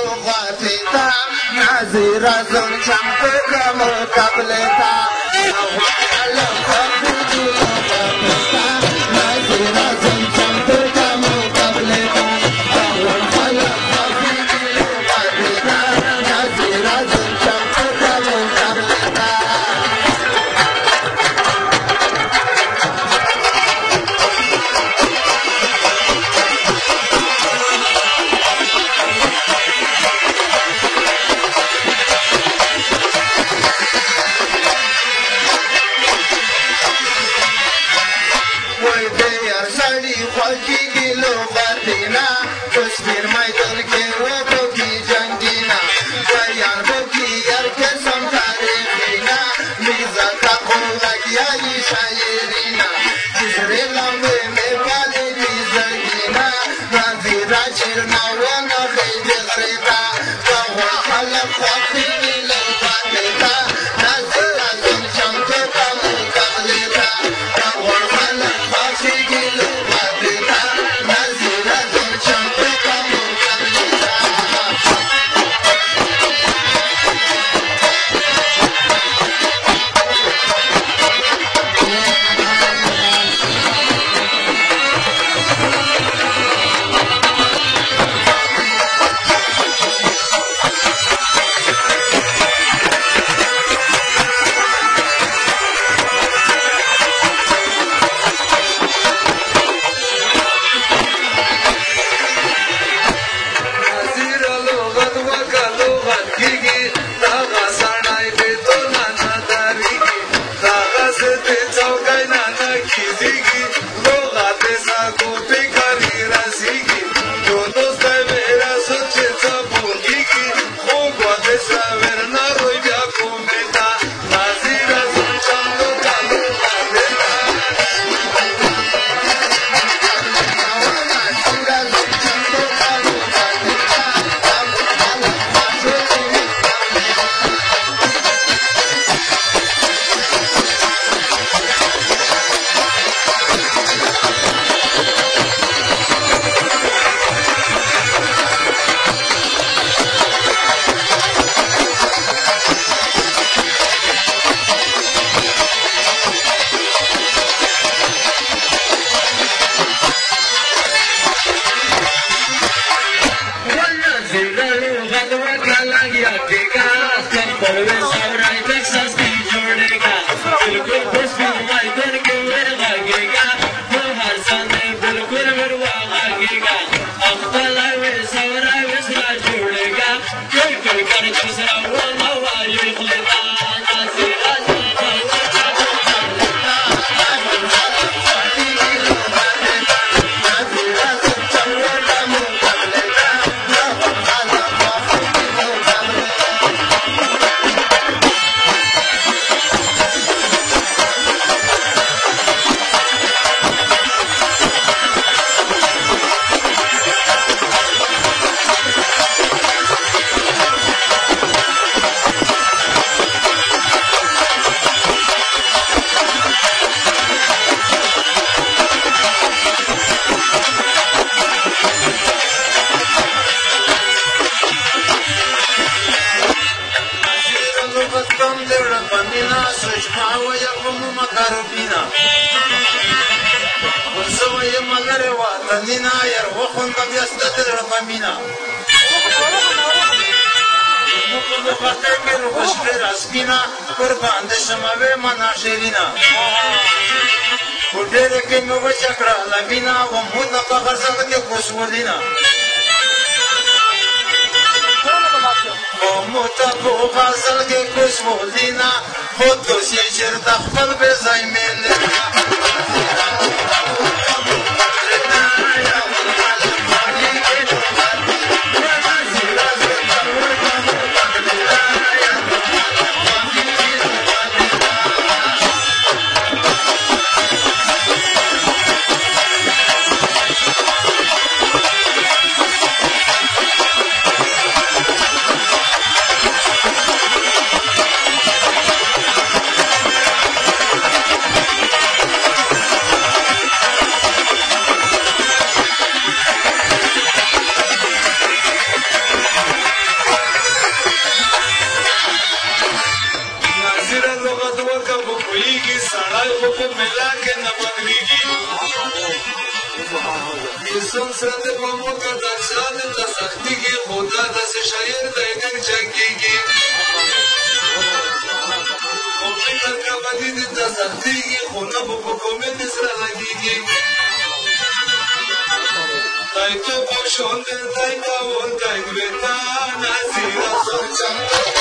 لغاتتا نظیر از اون چمپه مقابلتا حسرت په موږ د ځان ته سختېږي خو دا داسې شاعر دی نن جنګېږي خو فکر کوه دیني ته سختېږي خو نه به په کومې مې زړه لګېږي دای تو باشنده دای کاون دای دویتا نزیرا سوچم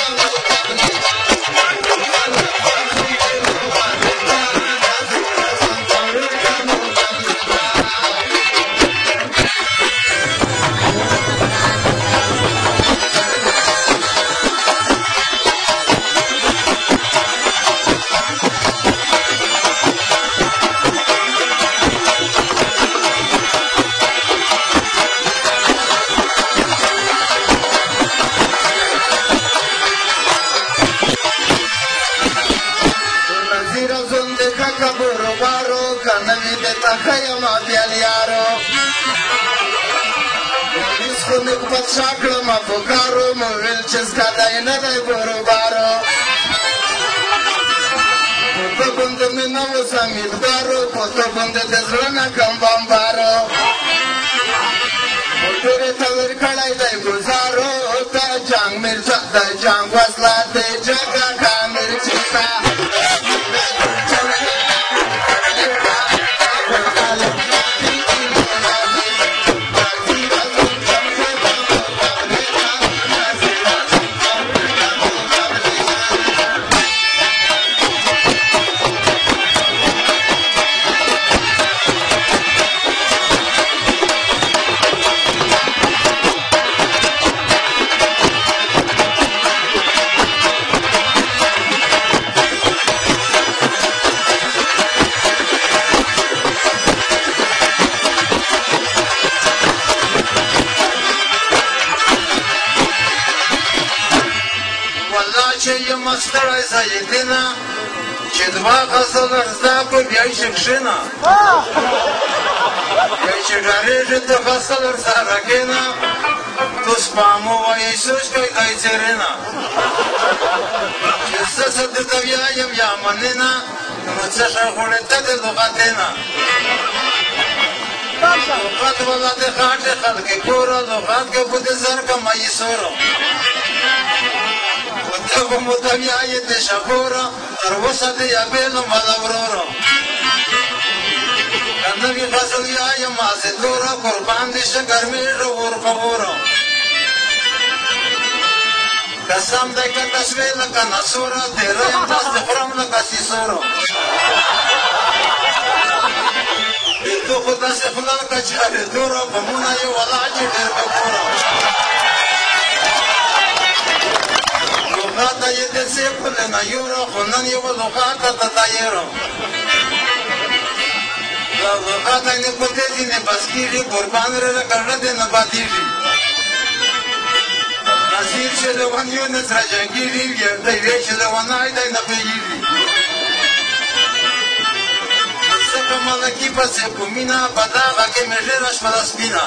شاکړه ما پکارو مو ویل چې سکدای نه دی بروبارو په بند مې نه اوس امیدوارو په بند د زړه نه کم بمبارو ډېرې ته ورکړی دی ګزارو ته جنګ میرزا د جنګ وسله د جګه کا مرچي ته ستړی سیدینا چې دوه غزل زده کړو بیا یې کښېنه بیا چې ډارېږي ته غزل ورسره کښېنه تو سپامو وایي سوچ کوي دی څېرېنه چې زه څه درته ویایم یا مننه نو څه ښه غوړې ته د لغتینه لغت والا د خاټې خلکې ګوره لغت که په د زر که مایسوره ته به مو ته ویایې د شخوره تر اوسه د یابېلو مله ورورو که نوي غزل ویایم هسې دوره قربان دې شه ګرمېږه اور په اوره قسم دی که تشوې لکه نسوره تېره یم داسې خورم لکه سیسورو د تو خو داسې خوله لکه چې اورېدوره په مونه یې ولاړ یې ډېر بګوره لغاته یې د سیپل نه یوره خو نن یوه لغاته ته تیاره له لغاته نه پټېږي نه بس کېږي قربان رره کړه دې نه پاتېږي نصیر چې لېونیو نه سره جنګېږي ویرته وی چې لېونی دی نه پوهېږي ځکه ملکي پسې په مینه په دغه کې مې ډېره شپله سپینه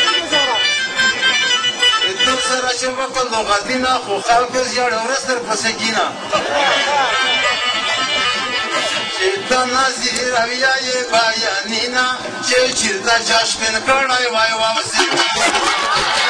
تو سره چې وکړ لغتینه خو خلکو زیاړه ورځ در پسې کینه چې ته نظیر ویایې بیانینه چې چېرته چا شپین کړی وای واوسي